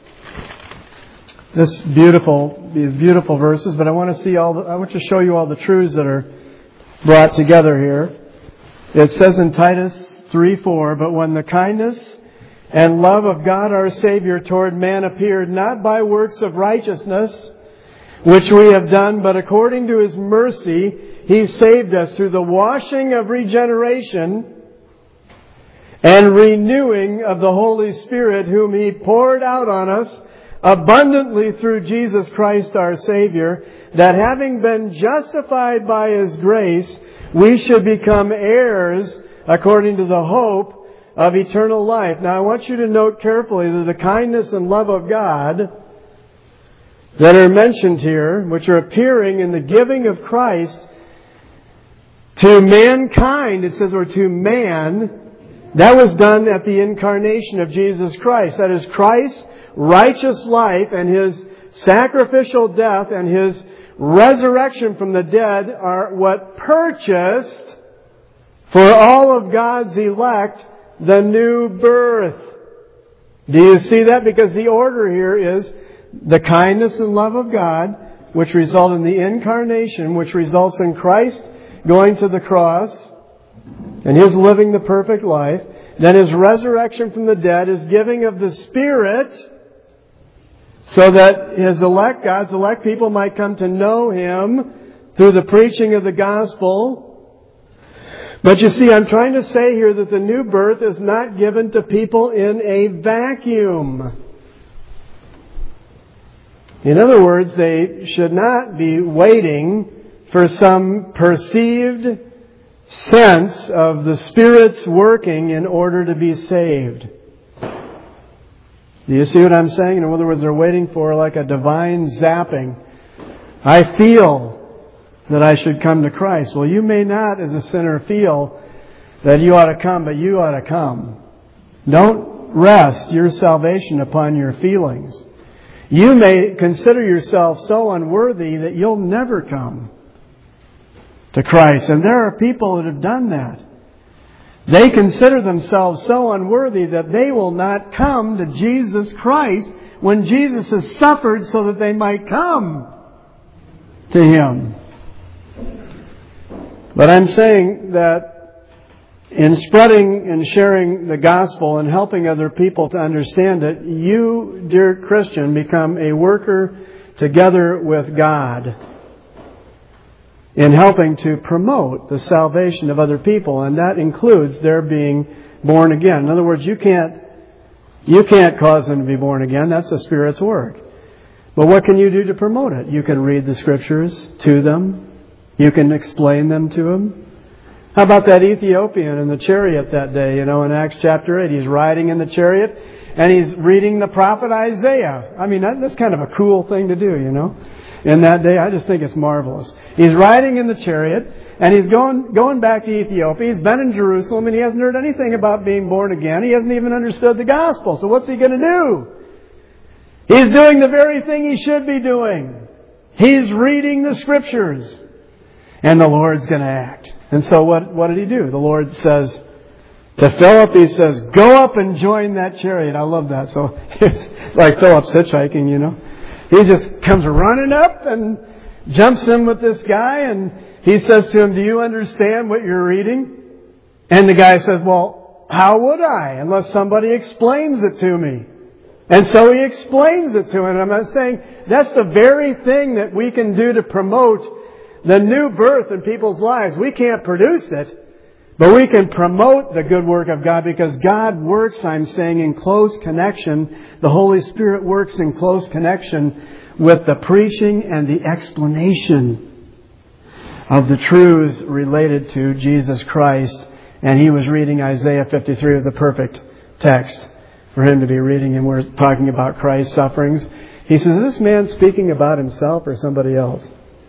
These beautiful verses, but I want to show you all the truths that are brought together here. It says in Titus 3:4, "But when the kindness and love of God our Savior toward man appeared, not by works of righteousness, which we have done, but according to His mercy, He saved us through the washing of regeneration and renewing of the Holy Spirit, whom He poured out on us abundantly through Jesus Christ our Savior, that having been justified by His grace, we should become heirs according to the hope of eternal life." Now I want you to note carefully that the kindness and love of God that are mentioned here, which are appearing in the giving of Christ to mankind, it says, or to man, that was done at the incarnation of Jesus Christ. That is, Christ's righteous life and His sacrificial death and His resurrection from the dead are what purchased for all of God's elect the new birth. Do you see that? Because the order here is the kindness and love of God, which result in the incarnation, which results in Christ going to the cross and His living the perfect life. Then His resurrection from the dead, His giving of the Spirit, so that His elect, God's elect people, might come to know Him through the preaching of the gospel. But you see, I'm trying to say here that the new birth is not given to people in a vacuum. In other words, they should not be waiting for some perceived sense of the Spirit's working in order to be saved. Do you see what I'm saying? In other words, they're waiting for like a divine zapping. I feel that I should come to Christ. Well, you may not, as a sinner, feel that you ought to come, but you ought to come. Don't rest your salvation upon your feelings. You may consider yourself so unworthy that you'll never come to Christ. And there are people that have done that. They consider themselves so unworthy that they will not come to Jesus Christ when Jesus has suffered so that they might come to Him. But I'm saying that in spreading and sharing the gospel and helping other people to understand it, you, dear Christian, become a worker together with God in helping to promote the salvation of other people, and that includes their being born again. In other words, you can't cause them to be born again. That's the Spirit's work. But what can you do to promote it? You can read the Scriptures to them. You can explain them to them. How about that Ethiopian in the chariot that day, in Acts chapter 8? He's riding in the chariot and he's reading the prophet Isaiah. I mean, that's kind of a cool thing to do, In that day, I just think it's marvelous. He's riding in the chariot and he's going back to Ethiopia. He's been in Jerusalem and he hasn't heard anything about being born again. He hasn't even understood the gospel. So what's he going to do? He's doing the very thing he should be doing. He's reading the Scriptures. And the Lord's going to act. And so what did He do? The Lord says to Philip, He says, go up and join that chariot. I love that. So it's like Philip's hitchhiking, He just comes running up and jumps in with this guy. And he says to him, do you understand what you're reading? And the guy says, well, how would I? Unless somebody explains it to me. And so he explains it to him. And I'm not saying that's the very thing that we can do to promote the new birth in people's lives. We can't produce it, but we can promote the good work of God because God works, I'm saying, in close connection. The Holy Spirit works in close connection with the preaching and the explanation of the truths related to Jesus Christ. And he was reading Isaiah 53 as a perfect text for him to be reading, and we're talking about Christ's sufferings. He says, is this man speaking about himself or somebody else?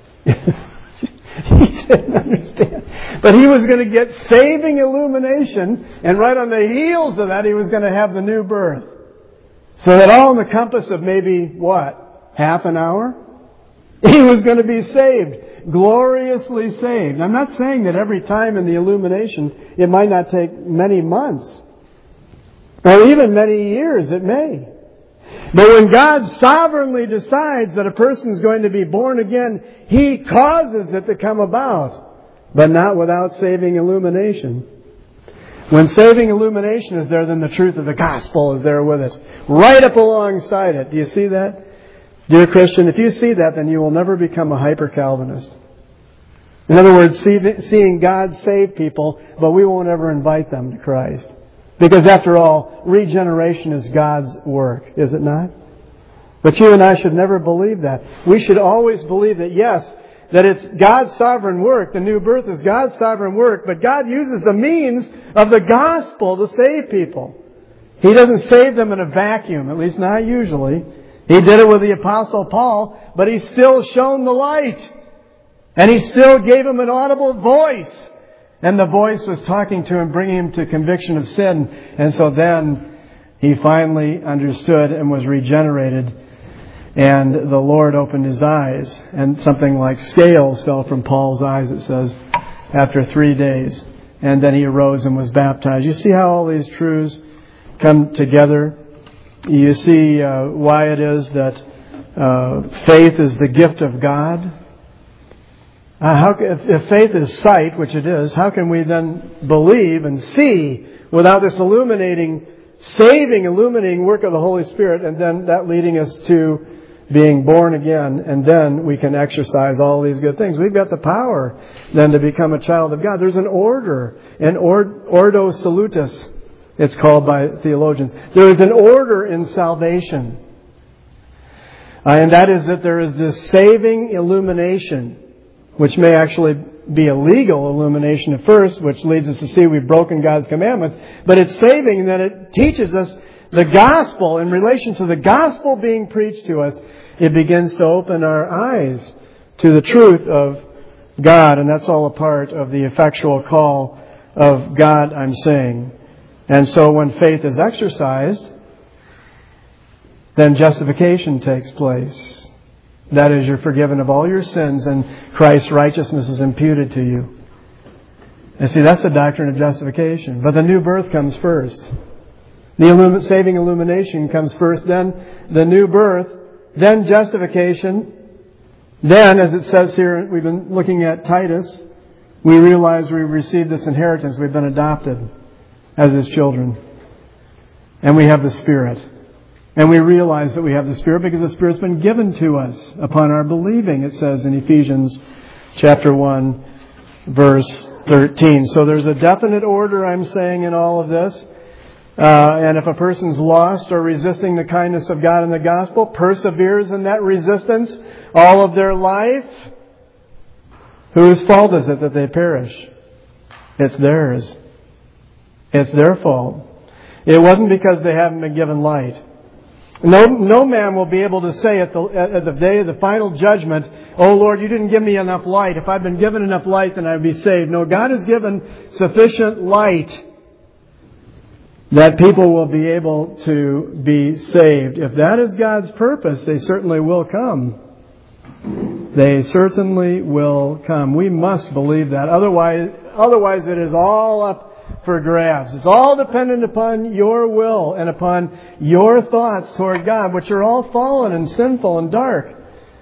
He didn't understand. But he was going to get saving illumination, and right on the heels of that, he was going to have the new birth. So that all in the compass of maybe, half an hour? He was going to be saved. Gloriously saved. I'm not saying that every time in the illumination, it might not take many months. Or even many years, it may. But when God sovereignly decides that a person is going to be born again, He causes it to come about, but not without saving illumination. When saving illumination is there, then the truth of the gospel is there with it, right up alongside it. Do you see that? Dear Christian, if you see that, then you will never become a hyper-Calvinist. In other words, seeing God save people, but we won't ever invite them to Christ. Because after all, regeneration is God's work, is it not? But you and I should never believe that. We should always believe that, yes, that it's God's sovereign work. The new birth is God's sovereign work. But God uses the means of the gospel to save people. He doesn't save them in a vacuum, at least not usually. He did it with the Apostle Paul, but He still shone the light. And He still gave him an audible voice. And the voice was talking to him, bringing him to conviction of sin. And so then he finally understood and was regenerated. And the Lord opened his eyes. And something like scales fell from Paul's eyes, it says, after 3 days. And then he arose and was baptized. You see how all these truths come together? You see why it is that faith is the gift of God. If faith is sight, which it is, how can we then believe and see without this illuminating work of the Holy Spirit, and then that leading us to being born again, and then we can exercise all these good things. We've got the power then to become a child of God. There's an order, an ordo salutis, it's called by theologians. There is an order in salvation. And that is that there is this saving illumination, which may actually be a legal illumination at first, which leads us to see we've broken God's commandments. But it's saving in that it teaches us the gospel. In relation to the gospel being preached to us, it begins to open our eyes to the truth of God. And that's all a part of the effectual call of God, I'm saying. And so when faith is exercised, then justification takes place. That is, you're forgiven of all your sins and Christ's righteousness is imputed to you. And see, that's the doctrine of justification. But the new birth comes first. The saving illumination comes first, then the new birth, then justification. Then, as it says here, we've been looking at Titus, we realize we received this inheritance. We've been adopted as His children. And we have the Spirit. And we realize that we have the Spirit because the Spirit's been given to us upon our believing, it says in Ephesians chapter 1, verse 13. So there's a definite order, I'm saying, in all of this. And if a person's lost or resisting the kindness of God in the gospel, perseveres in that resistance all of their life, whose fault is it that they perish? It's theirs. It's their fault. It wasn't because they haven't been given light. No man will be able to say at the day of the final judgment, "Oh Lord, you didn't give me enough light. If I'd been given enough light, then I'd be saved." No, God has given sufficient light that people will be able to be saved. If that is God's purpose, they certainly will come. They certainly will come. We must believe that. Otherwise it is all up for grabs. It's all dependent upon your will and upon your thoughts toward God, which are all fallen and sinful and dark.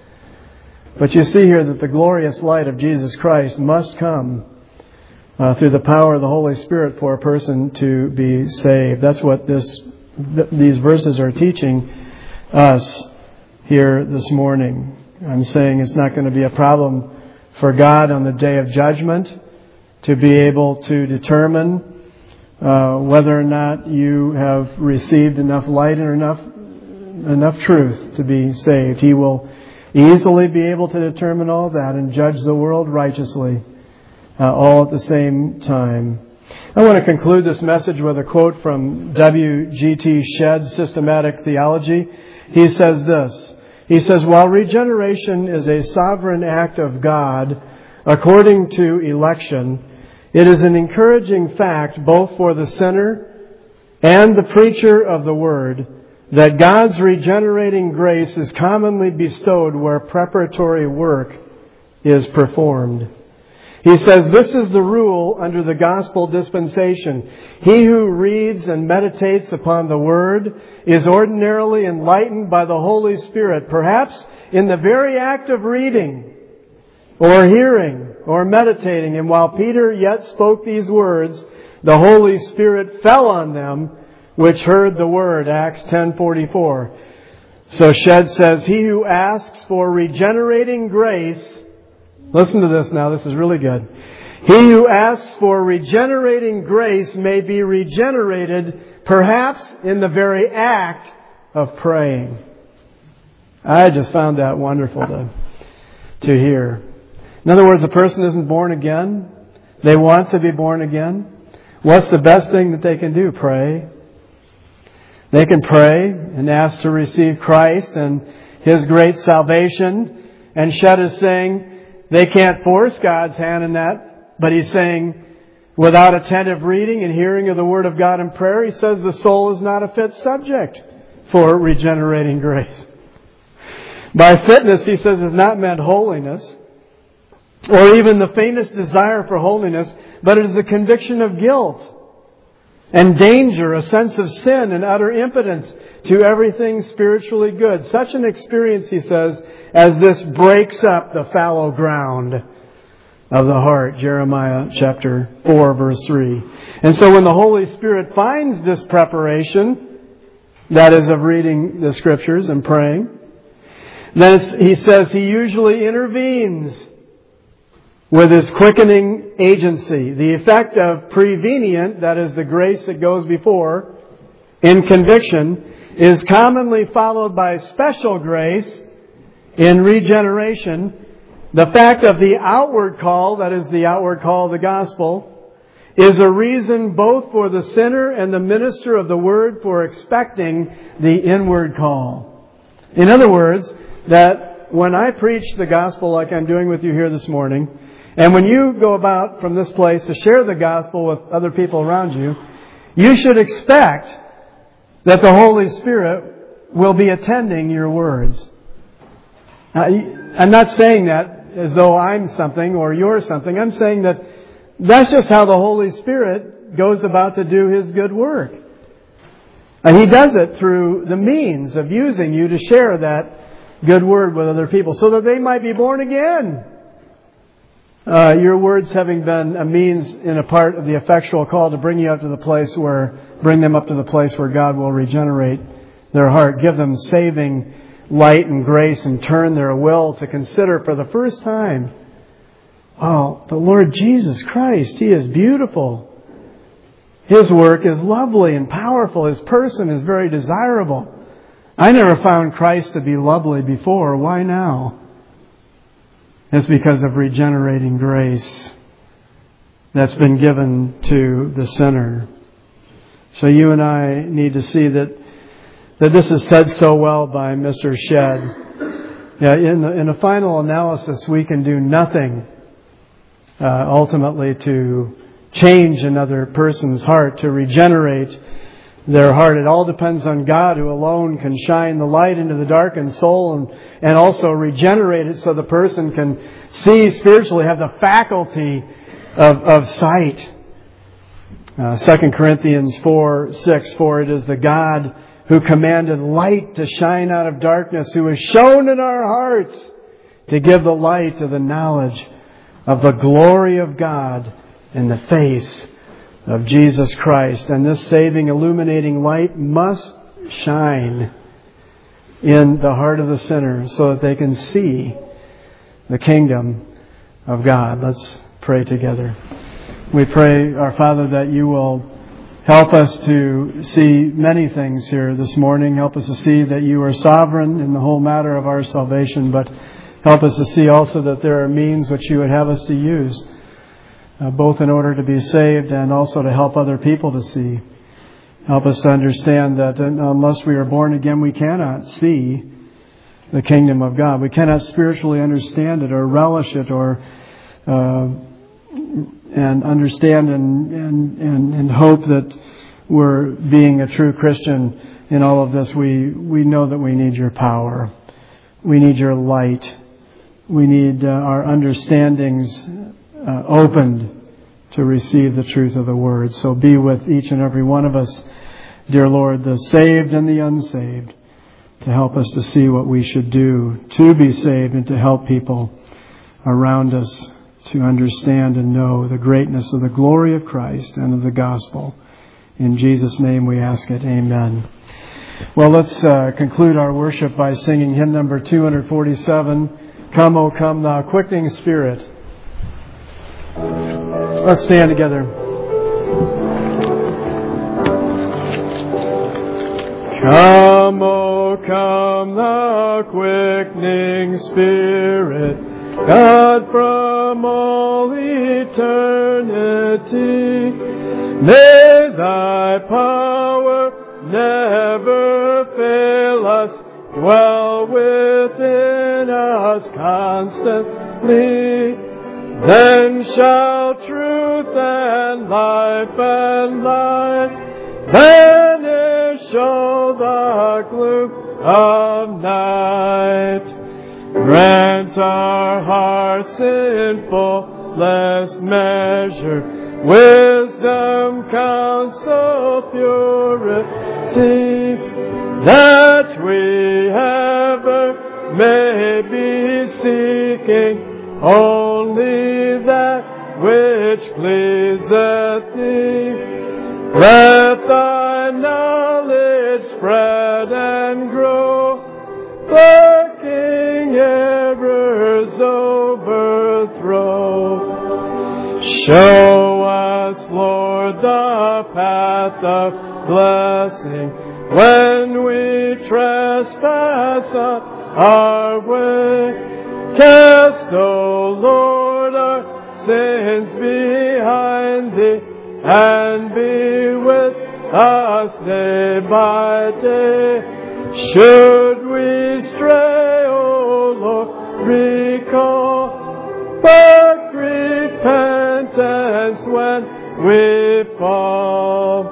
But you see here that the glorious light of Jesus Christ must come through the power of the Holy Spirit for a person to be saved. That's what these verses are teaching us here this morning. I'm saying it's not going to be a problem for God on the day of judgment to be able to determine whether or not you have received enough light and enough truth to be saved. He will easily be able to determine all that and judge the world righteously, all at the same time. I want to conclude this message with a quote from W.G.T. Shedd's Systematic Theology. He says this. He says, "While regeneration is a sovereign act of God, according to election, it is an encouraging fact both for the sinner and the preacher of the Word that God's regenerating grace is commonly bestowed where preparatory work is performed." He says, "This is the rule under the gospel dispensation. He who reads and meditates upon the Word is ordinarily enlightened by the Holy Spirit, perhaps in the very act of reading or hearing or meditating. And while Peter yet spoke these words, the Holy Spirit fell on them which heard the word." Acts 10:44. So Shedd says, he who asks for regenerating grace, listen to this now, this is really good. He who asks for regenerating grace may be regenerated perhaps in the very act of praying. I just found that wonderful to hear. In other words, the person isn't born again. They want to be born again. What's the best thing that they can do? Pray. They can pray and ask to receive Christ and His great salvation. And Shedd is saying they can't force God's hand in that. But he's saying without attentive reading and hearing of the Word of God in prayer, he says the soul is not a fit subject for regenerating grace. By fitness, he says, is not meant holiness, or even the faintest desire for holiness, but it is a conviction of guilt and danger, a sense of sin and utter impotence to everything spiritually good. Such an experience, he says, as this breaks up the fallow ground of the heart. Jeremiah chapter 4, verse 3. And so when the Holy Spirit finds this preparation, that is of reading the Scriptures and praying, Then he says he usually intervenes with his quickening agency. The effect of prevenient, that is the grace that goes before, in conviction, is commonly followed by special grace in regeneration. The fact of the outward call, that is the outward call of the gospel, is a reason both for the sinner and the minister of the word for expecting the inward call. In other words, that when I preach the gospel like I'm doing with you here this morning, and when you go about from this place to share the gospel with other people around you, you should expect that the Holy Spirit will be attending your words. I'm not saying that as though I'm something or you're something. I'm saying that that's just how the Holy Spirit goes about to do His good work. And He does it through the means of using you to share that good word with other people so that they might be born again. Your words having been a means and a part of the effectual call to bring them up to the place where God will regenerate their heart, give them saving light and grace, and turn their will to consider for the first time, oh, the Lord Jesus Christ, He is beautiful. His work is lovely and powerful. His person is very desirable. I never found Christ to be lovely before. Why now? It's because of regenerating grace that's been given to the sinner. So you and I need to see that this is said so well by Mr. Shedd. Yeah, in a final analysis, we can do nothing ultimately to change another person's heart, to regenerate their heart. It all depends on God, who alone can shine the light into the darkened soul and also regenerate it so the person can see spiritually, have the faculty of sight. 2 Corinthians 4:6, for it is the God who commanded light to shine out of darkness, who has shone in our hearts to give the light of the knowledge of the glory of God in the face of Jesus Christ. And this saving, illuminating light must shine in the heart of the sinner so that they can see the kingdom of God. Let's pray together. We pray, our Father, that You will help us to see many things here this morning. Help us to see that You are sovereign in the whole matter of our salvation, but help us to see also that there are means which You would have us to use, both in order to be saved and also to help other people to see. Help us to understand that unless we are born again, we cannot see the kingdom of God. We cannot spiritually understand it or relish it or and understand and hope that we're being a true Christian in all of this. We know that we need Your power. We need Your light. We need our understandings opened to receive the truth of the Word. So be with each and every one of us, dear Lord, the saved and the unsaved, to help us to see what we should do to be saved and to help people around us to understand and know the greatness of the glory of Christ and of the gospel. In Jesus' name we ask it. Amen. Well, let's conclude our worship by singing hymn number 247, Come, O Come, Thou Quickening Spirit. Let's stand together. Come, O come, Thou quickening Spirit, God from all eternity. May Thy power never fail us, dwell within us constantly. Then shall truth and light vanish all the gloom of night. Grant our hearts in fullest measure wisdom, counsel, purity, that we ever may be seeking only that which pleaseth Thee. Let Thy knowledge spread and grow, the error's overthrow. Show us, Lord, the path of blessing when we trespass on our way. Cast, O Lord, our sins behind Thee, and be with us day by day. Should we stray, O Lord, recall, but repentance when we fall.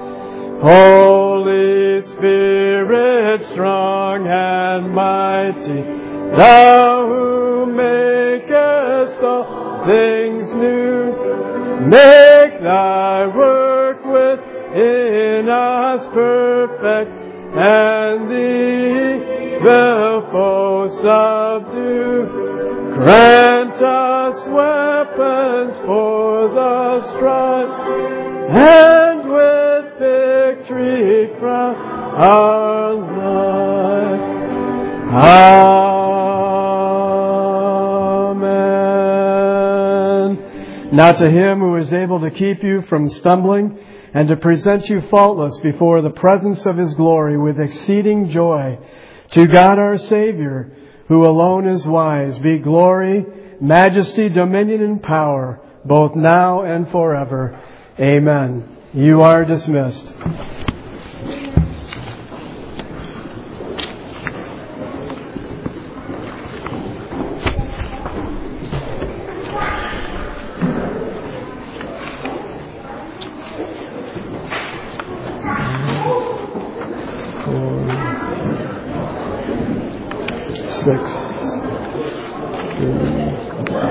Holy Spirit, strong and mighty, Thou who makest all things new, make Thy work within us perfect, and the evil foe subdue. Grant us weapons for the strife, and with victory crown our life. Amen. Now to Him who is able to keep you from stumbling and to present you faultless before the presence of His glory with exceeding joy, to God our Savior, who alone is wise, be glory, majesty, dominion, and power, both now and forever. Amen. You are dismissed.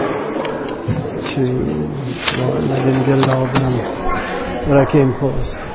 I didn't get it all done, but I came close.